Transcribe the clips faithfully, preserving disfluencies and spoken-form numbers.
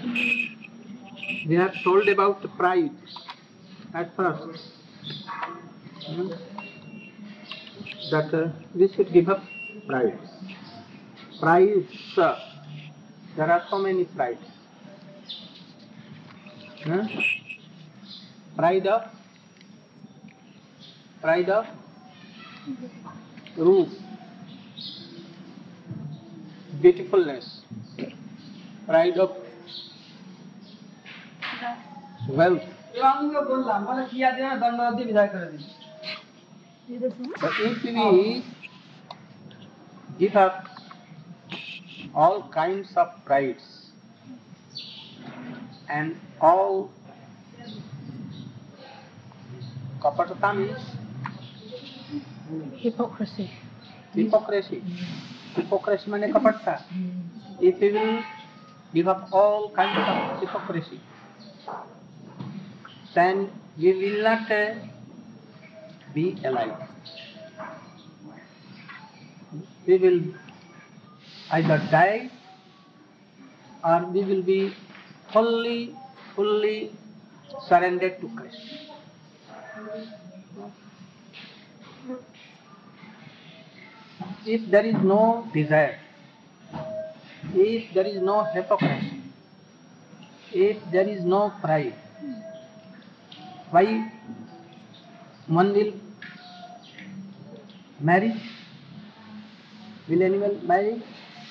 We have told about pride at first. Hmm? That uh, we should give up pride. Prides, uh, there are so many prides. Hmm? Pride of, pride of roof, beautifulness, pride of wealth. But if we give up all kinds of prides and all kapatata means Hypocrisy. hypocrisy. Hypocrisy means kapatata. If we will give up all kinds of hypocrisy, then we will not uh, be alive. We will either die or we will be fully, fully surrendered to Christ. If there is no desire, if there is no hypocrisy, if there is no pride, why one will marry? Will anyone marry?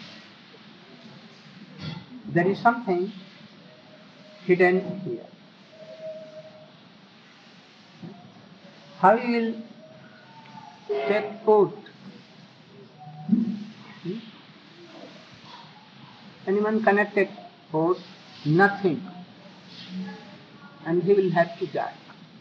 There is something hidden here. How you will take food? Hmm? Anyone connected food? Nothing. And he will have to die.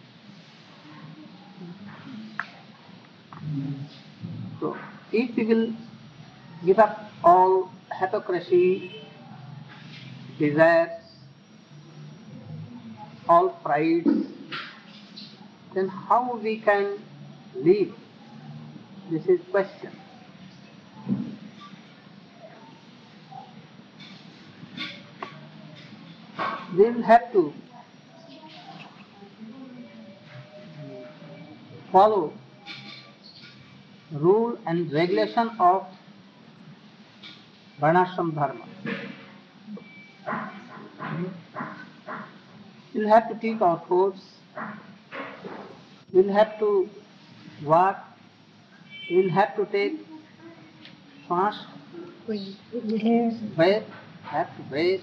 So, if we will give up all hypocrisy, desires, all pride, then how we can live? This is question. We will have to follow rule and regulation of Varnashram Dharma. We will have to take our foods, we will have to work, we will have to take fast, Breathe. breath, have to breathe.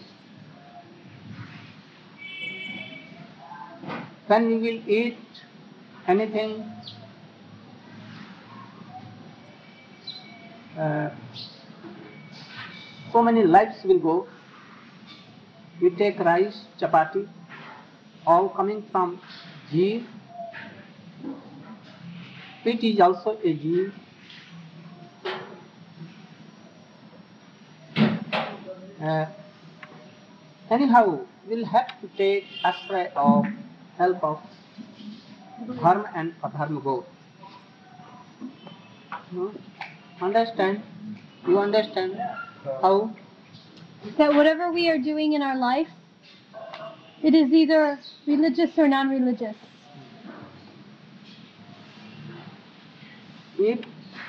When we will eat anything, uh, so many lives will go. We take rice, chapati, all coming from jeev. It is also a jeev. Uh, anyhow, we'll have to take ashray of help of dharma and adharma both. Hmm? Understand? You understand how? That whatever we are doing in our life, it is either religious or non-religious. If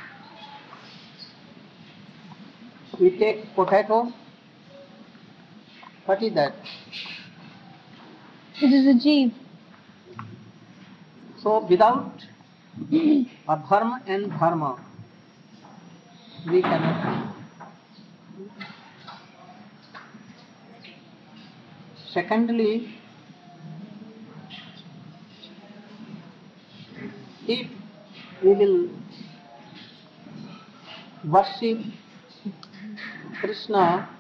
we take potato, what is that? It is a jeev. So without adharma and dharma, we cannot live. Secondly, if we will worship Krishna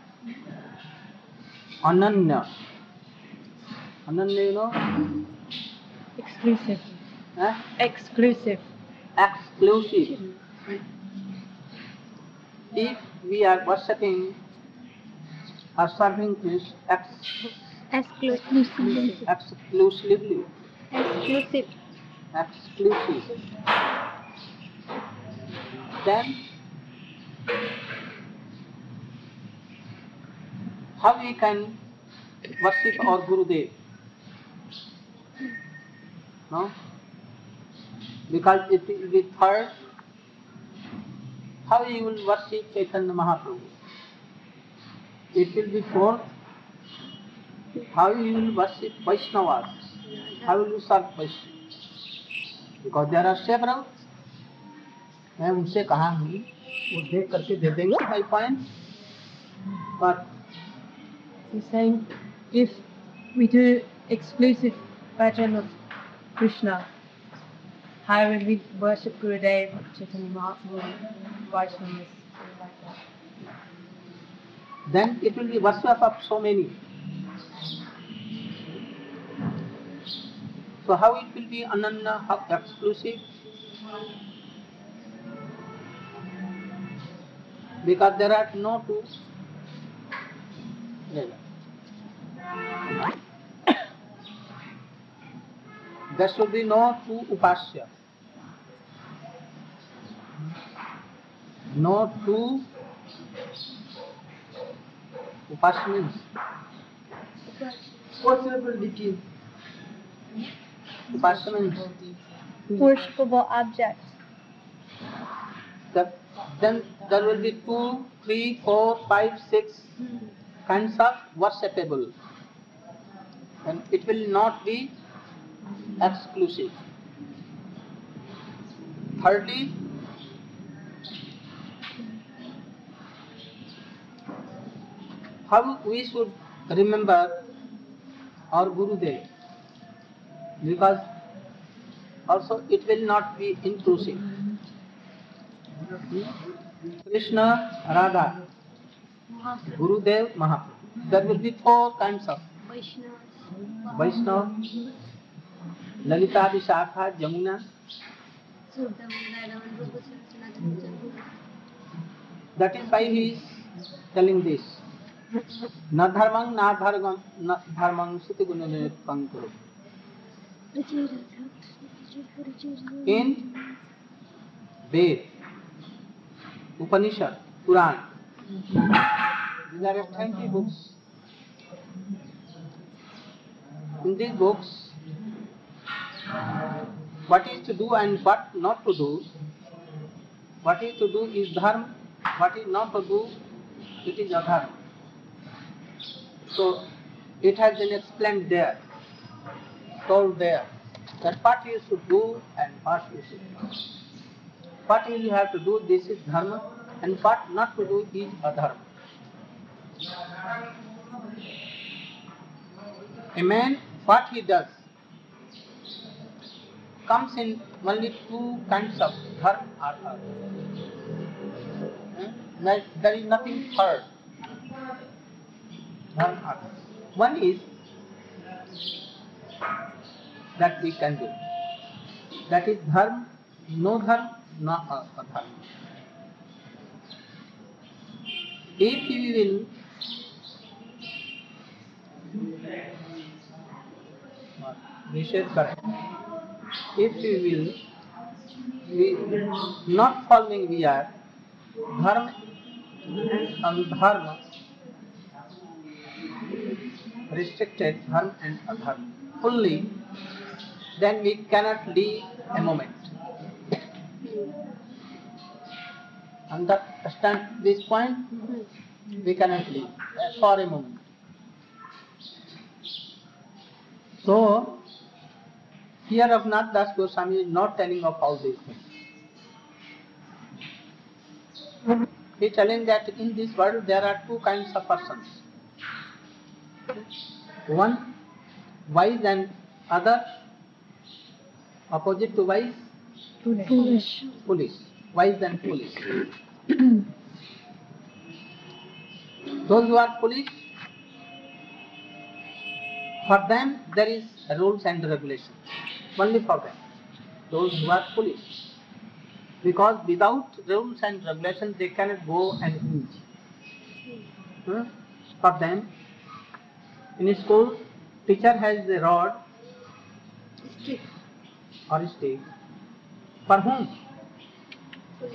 Ananya, Ananya, you know? Exclusive. Eh? Exclusive. Exclusive. If we are worshipping or serving Krishna ex- Exclusively. exclusively, Exclusive. exclusive, then how we can worship our Gurudev? No? Because it will be third, how you will worship Chaitanya Mahaprabhu? It will be fourth, how you will worship Vaishnavas? How will you serve Vaishnavas? Because there are several. मैं उनसे कहा हूँ वो देख करके दे देंगे my point. But He's saying if we do exclusive bhajan of Krishna, how will we worship Gurudev, Chaitanya Mahaprabhu, Vaishnavas, like that? then it will be worship of so many. So how it will be ananya, how exclusive? Because there are no two. There should be no two upasya. No two upasya means possibility. Upasya means Worshipable objects. that then there will be two, three, four, five, six kinds of worshipable. And it will not be exclusive. Thirdly, how we should remember our Gurudev, because also it will not be inclusive. Krishna, Radha, Gurudev, Mahaprabhu. There will be four kinds of Vaishnava, Lalita, Vishakha, Jamuna. That is why he is telling this. Na dharmang, na dharmang, na dharmang, suti gunane pankuru. In Ved, Upanishad, Quran, these are twenty books. In these books, what is to do and what not to do, what is to do is dharma, what is not to do, it is adharma. So, it has been explained there, told there, that what you should do and what you should not. What you have to do, this is dharma, and what not to do is adharma. A man, what he does, comes in only two kinds of dharma or adharma. Hmm? There is nothing third. Dharma or adharma. One is that we can do. That is dharma, no dharma, no adharma. If you will this is correct. If we will we not following we are dharma and adharma, restricted dharma and adharma fully, then we cannot live a moment. Understand this point? We cannot live for a moment. So, here Raghunath Das Goswami is not telling of all these things. He is telling that in this world there are two kinds of persons. One wise and other opposite to wise, Foolish. foolish. Wise and foolish. Those who are foolish, for them there is rules and regulations. Only for them. Those who are foolish. Because without rules and regulations they cannot go and hinge. Hmm? For them, in school, teacher has a rod or a stick. For whom?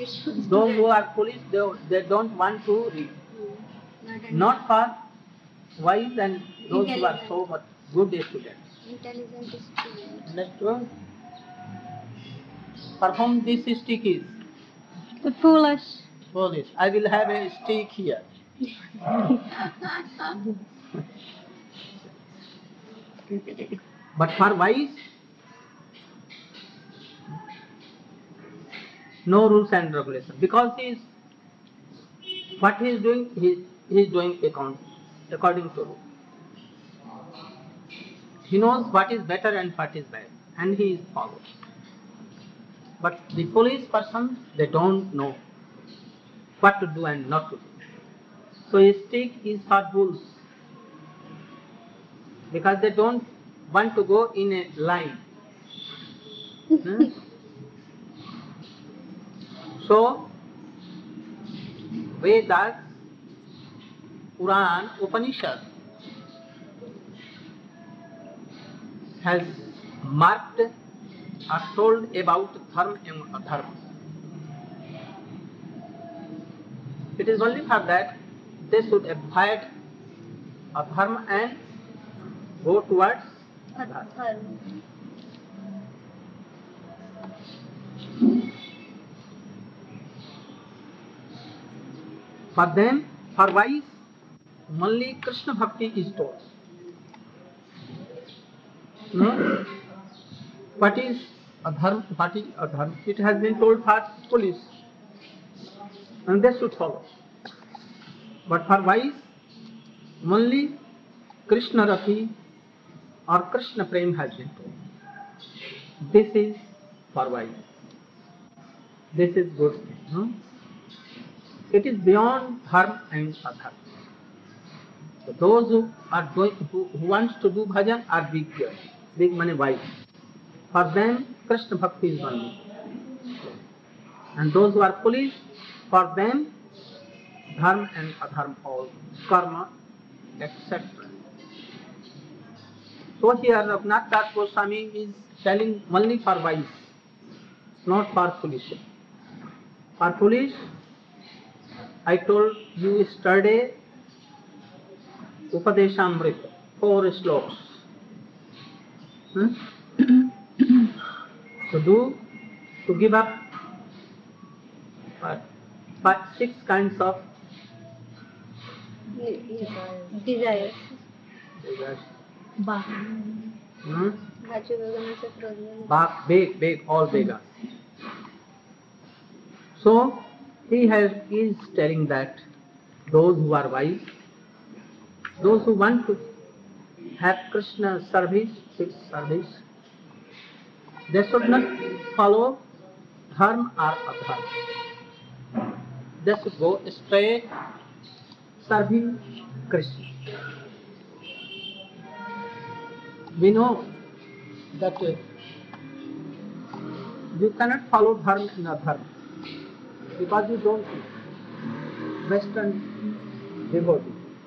Those who are foolish, they, they don't want to read. Not for wise and those who are so much good students. Intelligent student. Understood? For whom this stick is? The foolish. Foolish. I will have a stick here. But for wise, no rules and regulations. Because he is, what he is doing, he, he is doing account, according to rule. He knows what is better and what is bad, and he is followed. But the foolish person, they don't know what to do and not to do. So a stick is for fools, because they don't want to go in a line. Hmm? So, Vedas, Puran, Upanishad has marked or told about dharma and adharma. It is only for that they should avoid adharma and go towards dharma. For them, for wise, only Krishna Bhakti is told. No? What is adharma? What is adharma? It has been told for foolish, and they should follow. But for wise, only Krishna Rati or Krishna Prem has been told. This is for wise. This is good. No? It is beyond dharma and adharma. So those who are doing, who, who wants to do bhajan are big here, big money wise. For them, Krishna Bhakti is only. And those who are foolish, for them, dharma and adharma all, karma, et cetera. So here Raghunath Das Goswami is telling only for wise, not for foolish. For foolish, I told you yesterday, Upadeshamrita, four slokas. Hmm? To do, to give up what? Five, six kinds of Desires. desires. Bah. Hmm? Bhaju Bhagana se frozen. Bak, beg, beg, all beggars. So, he has is telling that those who are wise, those who want to have Krishna service, his service, they should not follow dharma or adharma. They should go straight serving Krishna. We know that uh, you cannot follow dharma and adharma because you don't know Western devotee.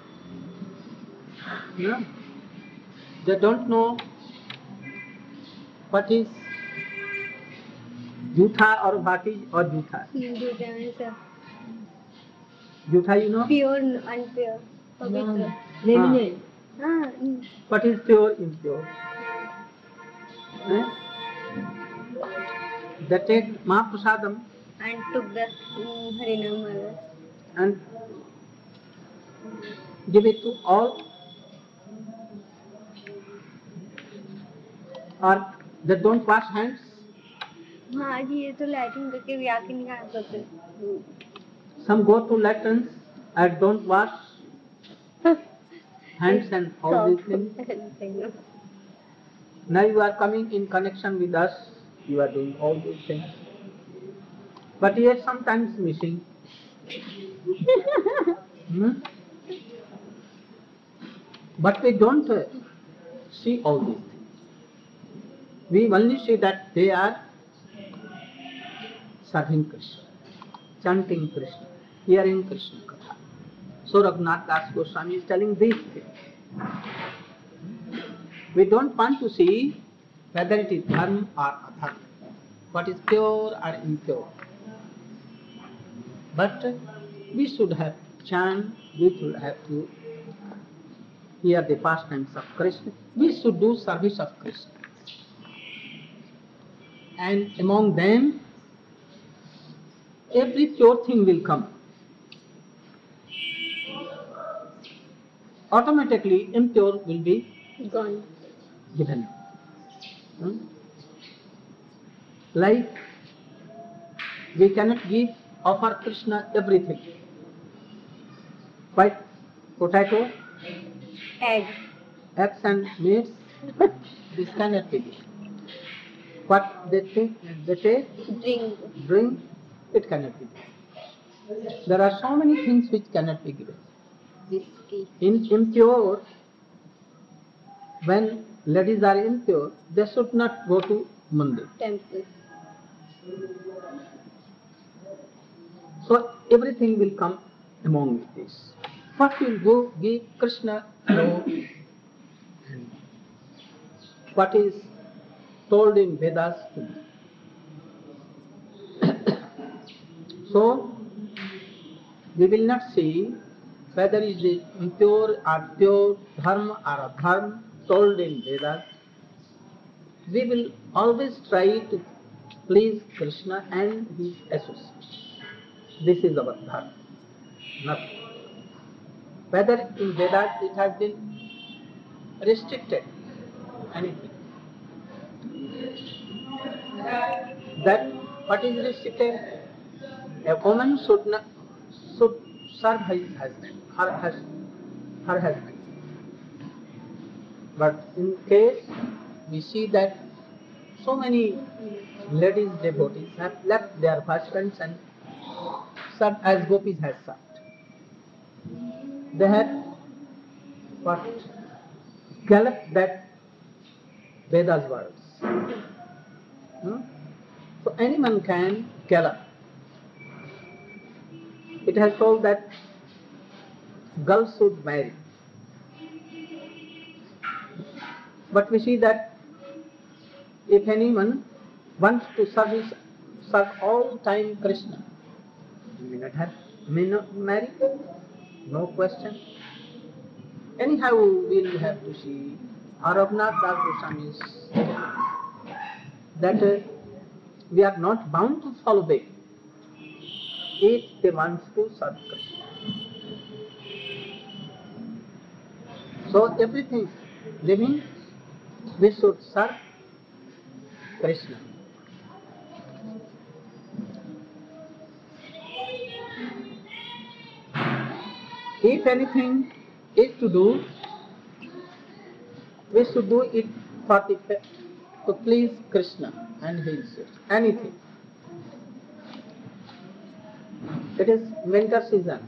No? They don't know what is Jutha or what is or Jutha. Jhutha means uh, Jutha, you know? pure and unpure. Pavitra. Ah. Ah, mm. What is pure, impure? Eh? They take Mahaprasadam And took the mm, Harinam Mala. and give it to all, or they don't wash hands. हाँ जी ये तो latrine करके भी आके निकाल सकते हैं. Some go to latrines and don't wash hands and all these things. Now you are coming in connection with us, you are doing all these things. But you are sometimes missing. Hmm? But we don't uh, see all these things. We only see that they are serving Krishna, chanting Krishna, hearing Krishna Katha. So Raghunath Das Goswami is telling these things. We don't want to see whether it is dharma or adharma, what is pure or impure. But we should have chant, we should have to here the pastimes of Krishna. We should do service of Krishna. And among them, every pure thing will come. Automatically, impure will be Gone. given. Hmm? Like, we cannot give, offer Krishna everything. Quite potato, Egg. eggs and meats, this cannot be given. What they think, they take, Drink. drink, it cannot be given. There are so many things which cannot be given. Whiskey. In impure, when ladies are impure, they should not go to mandir. Temple. So everything will come among this. What will go give Krishna know what is told in Vedas to me. So we will not see whether it is impure or pure, dharma or adharma told in Vedas. We will always try to please Krishna and his associates. This is our dharma. Nothing. Whether in Vedas it has been restricted, anything. That what is restricted? A woman should not should serve his husband, her husband, her husband. But in case we see that so many ladies devotees have left their husbands and served as gopis has served. They had what galloped that Vedas words. Hmm? So anyone can gallop. It has told that girls should marry. But we see that if anyone wants to service, serve all time Krishna, he may not have, may not marry, no question. Anyhow, we'll have to see Aravnath Das Goswami's that uh, we are not bound to follow them if they want to serve Krishna. So everything living, we should serve Krishna. If anything is to do, we should do it for the, to please Krishna and his anything. It is winter season.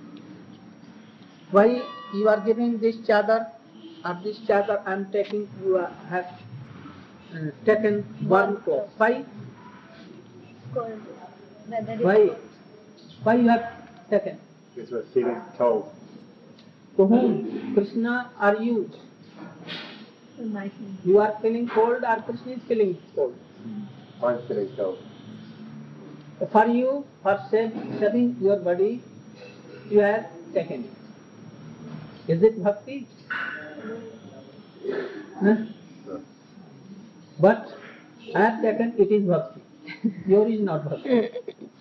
Why you are giving this chadar or this chadar I am taking, you are, have uh, taken one cloth. Why? Cold. Weather is Why? cold. Why you have taken? Because we're feeling cold. To whom? Krishna or you? Nice. You are feeling cold or Krishna is feeling cold? I'm feeling cold. For you, for save, saving your body, you have taken it. Is it bhakti? Huh? No. But I have taken, it is bhakti. Yours is not bhakti.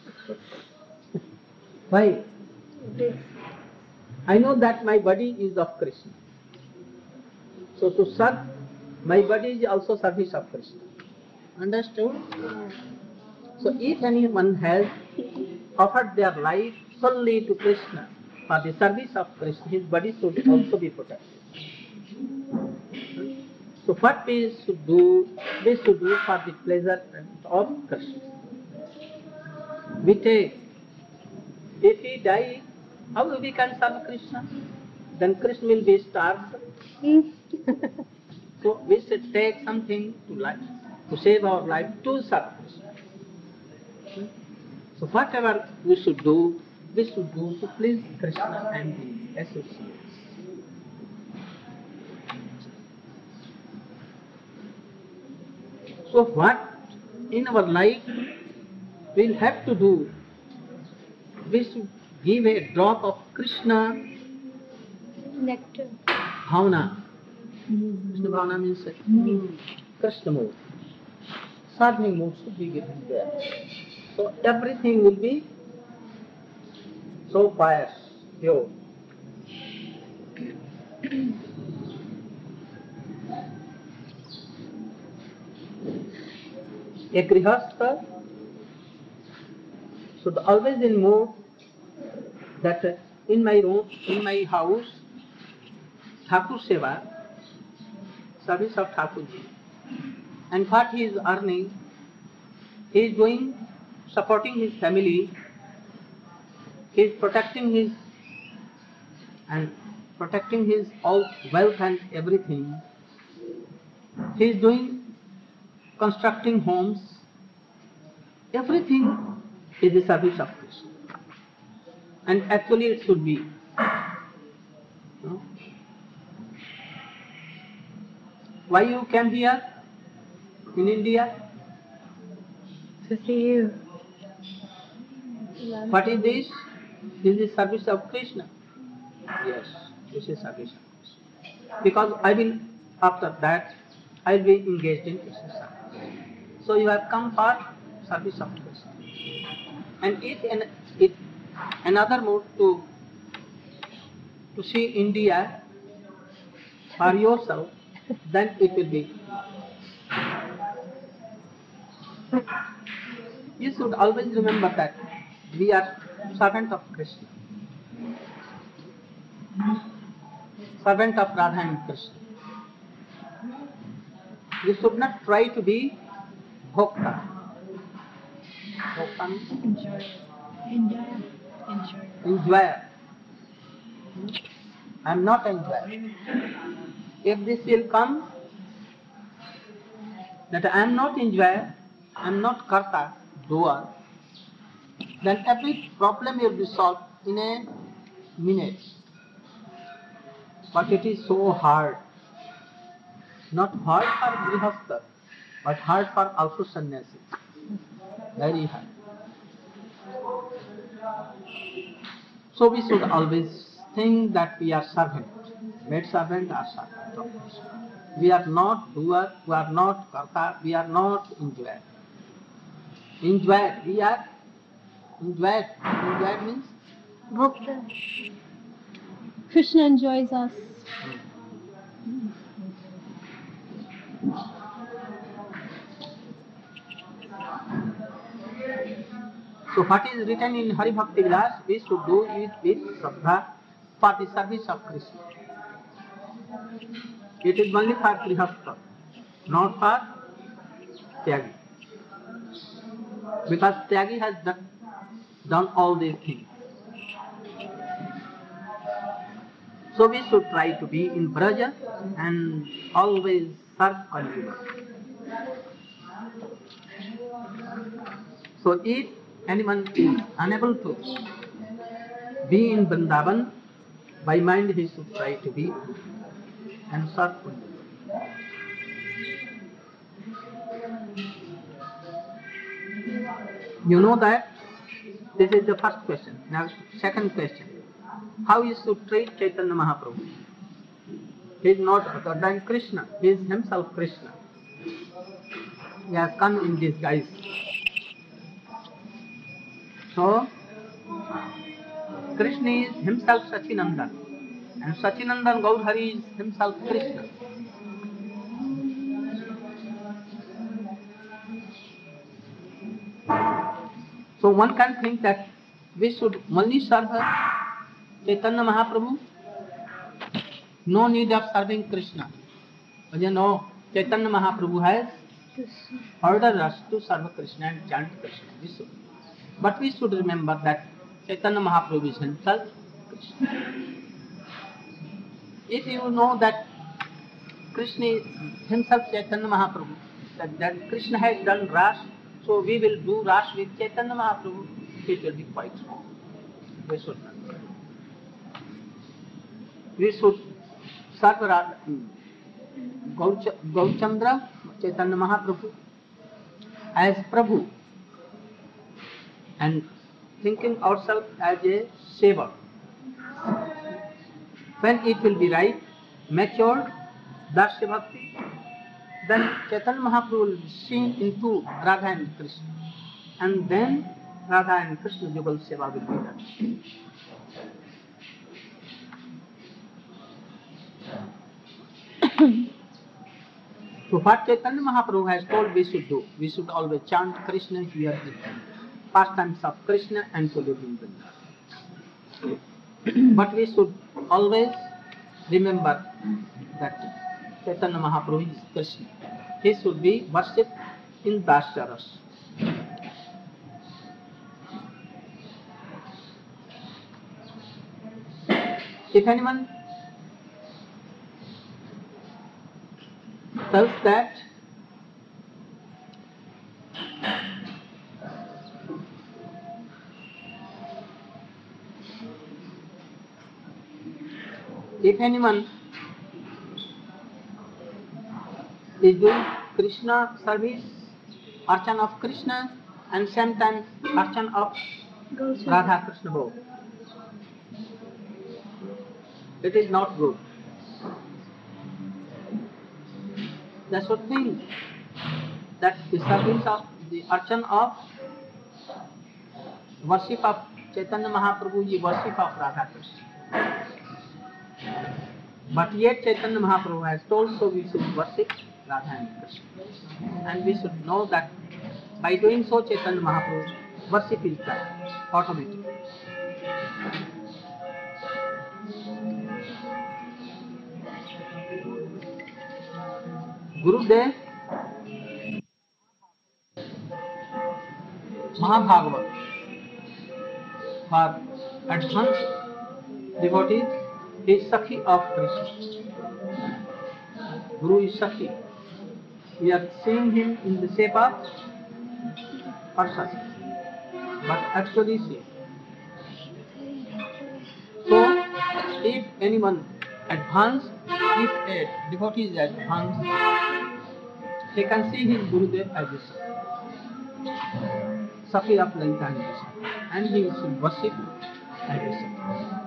Why? This. I know that my body is of Krishna. So to serve, my body is also service of Krishna. Understood? So if anyone has offered their life solely to Krishna for the service of Krishna, his body should also be protected. So what we should do, we should do for the pleasure of Krishna. We take, if we die, how we can serve Krishna? Then Krishna will be starved. So we should take something to life, to save our life, to serve Krishna. So whatever we should do, we should do to please Krishna and his associates. So what in our life we'll have to do, we should give a drop of Krishna Nectar. Bhavana. Krishna Bhavana means Krishna mood. Serving mood should be given there. So everything will be so pious, pure. A grihastha should always in mood that in my room, in my house, Thakur Seva, service of Thakurji. And what he is earning, he is doing, supporting his family, he is protecting his and protecting his all wealth and everything. He is doing, constructing homes. Everything is the service of Krishna. And actually it should be. No? Why you came here in India? To see you. What is this? This is service of Krishna. Yes, this is service of Krishna. Because I will, after that, I will be engaged in Krishna service. So you have come for service of Krishna. And if an, if another mood to to see India for yourself, then it will be. You should always remember that we are servant of Krishna, servant of Radha and Krishna. We should not try to be bhokta. Bhokta means Enjoy. Enjoy. Enjoy. enjoyer. I am not enjoyer. If this will come, that I am not enjoyer, I am not karta, doer, then every problem will be solved in a minute. But it is so hard. Not hard for grihastha, but hard for also sannyasi. Very hard. So we should always think that we are servant. Maid servant or servant of Krishna. We are not doer, we are not karta, we are not enjoyer. Enjoyer, we are enjoyer. Enjoyer means Bhokta. Krishna enjoys us. so what is written in Hari Bhakti Vilas, we should do it with Shraddha for the service of Krishna. It is only for Grihastha, not for Tyagi. Because Tyagi has done, done all these things. So we should try to be in Braja and always serve consumer. So if anyone is unable to be in Vrindavan, by mind he should try to be and serve consumer. You know that this is the first question. Now second question. How you should treat Chaitanya Mahaprabhu? He is not other than Krishna. He is himself Krishna. He has come in disguise. So, Krishna is himself Sachinandan. And Sachinandan Gaudhari is himself Krishna. So one can think that we should only serve Chaitanya Mahaprabhu. No need of serving Krishna. But you know, Chaitanya Mahaprabhu has ordered us to serve Krishna and chant Krishna. We should. But we should remember that Chaitanya Mahaprabhu is himself Krishna. If you know that Krishna is himself Chaitanya Mahaprabhu, that, that Krishna has done Ras, so we will do Ras with Chaitanya Mahaprabhu, it will be quite wrong. We should not. We should serve Gaurachandra, Chaitanya Mahaprabhu, as Prabhu and thinking ourselves as a saver. When it will be right, matured Dasya Bhakti, then Chaitanya Mahaprabhu will be seen into Radha and Krishna. And then Radha and Krishna Jugal Seva will be done. So what Chaitanya Mahaprabhu has told we should do, we should always chant Krishna, hear the pastimes of Krishna and to live in Vrindavan. But we should always remember that Chaitanya Mahaprabhu is Krishna. He should be worshipped in Dasya Rasa. If anyone tells that if anyone is doing Krishna service, archan of Krishna, and same time archan of Radha Krishna both, it is not good. That's what thing that the service of the archan of worship of Chaitanya Mahaprabhu is worship of Radha Krishna. But yet Chaitanya Mahaprabhu has told so we should worship Radha and Krishna. And we should know that by doing so Chaitanya Mahaprabhu's worship is done automatically. Gurudev Mahabhagavat for advanced devotees is Sakhi of Krishna. Guru is Sakhi. We are seeing him in the shape of person, but actually see. So, if anyone advanced, if a devotee is advanced, he can see his Gurudev as a Sakhi. Sakhi of Lalita and Krishna, and he should worship as a Sakhi.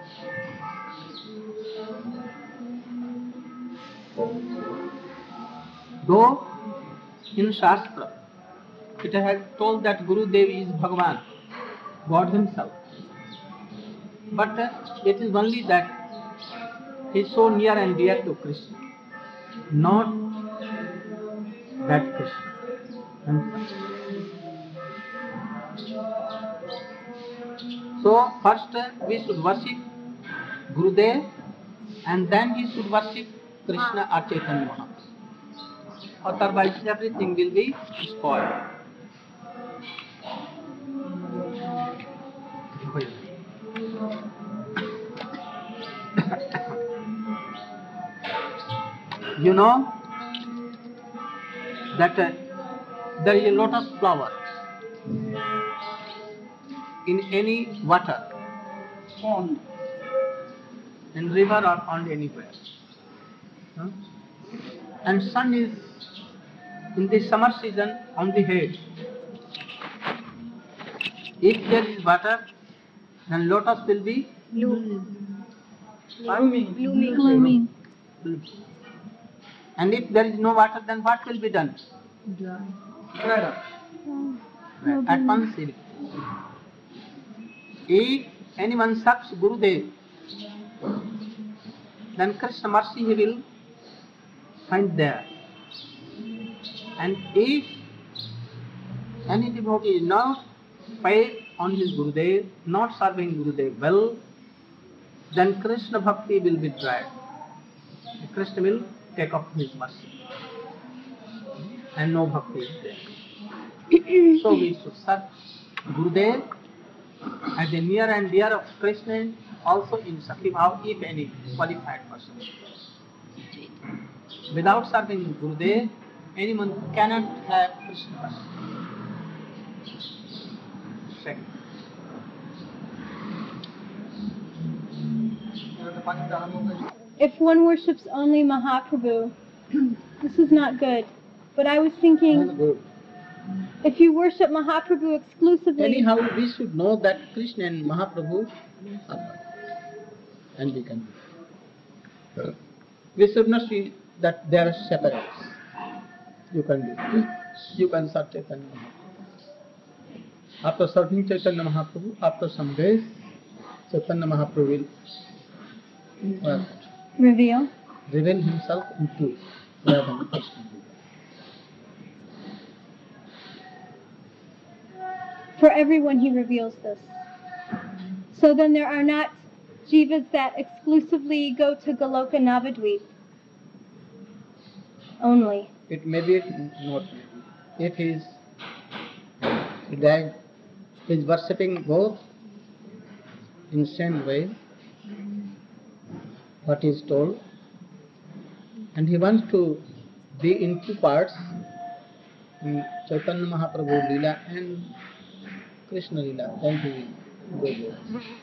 Though in Shastra it has told that Guru Dev is Bhagavan, God himself, but uh, it is only that he is so near and dear to Krishna, not that Krishna himself. So first uh, we should worship Guru Dev, and then we should worship Krishna or Chaitanya Mahaprabhu. Otherwise everything will be spoiled. You know that uh, there is a lotus flower in any water, pond, in river or on anywhere. Huh? And sun is in the summer season on the head. If there is water, then lotus will be Bloom. blooming. Blooming. Blooming. And if there is no water, then what will be done? Dried up. Right. At once, it- if anyone serves Gurudev, then Krishna mercy he will find there. And if any devotee is not faith on his Gurudev, not serving Gurudev well, then Krishna bhakti will be dried. Krishna will take off his mercy, and no bhakti is there. So we should serve Gurudev as a near and dear of Krishna, also in Sakhi Bhav, if any qualified person. Without serving Gurudev, anyone cannot have Krishna person. Second. If one worships only Mahaprabhu, this is not good. But I was thinking, if you worship Mahaprabhu exclusively, Anyhow, we should know that Krishna and Mahaprabhu are one. And we can. We should not see that they are separate. You can do. You can serve Chaitanya Mahaprabhu. After serving Chaitanya Mahaprabhu, after some days, Chaitanya Mahaprabhu will uh, Reveal. reveal himself into Radha and Krishna. For everyone he reveals this. So then there are not jivas that exclusively go to Goloka Navadvip only. It may be, not maybe. If he is, like, he is worshipping both in same way, what is told, and he wants to be in two parts, in Chaitanya Mahaprabhu Leela and Krishna Leela, then he will go there.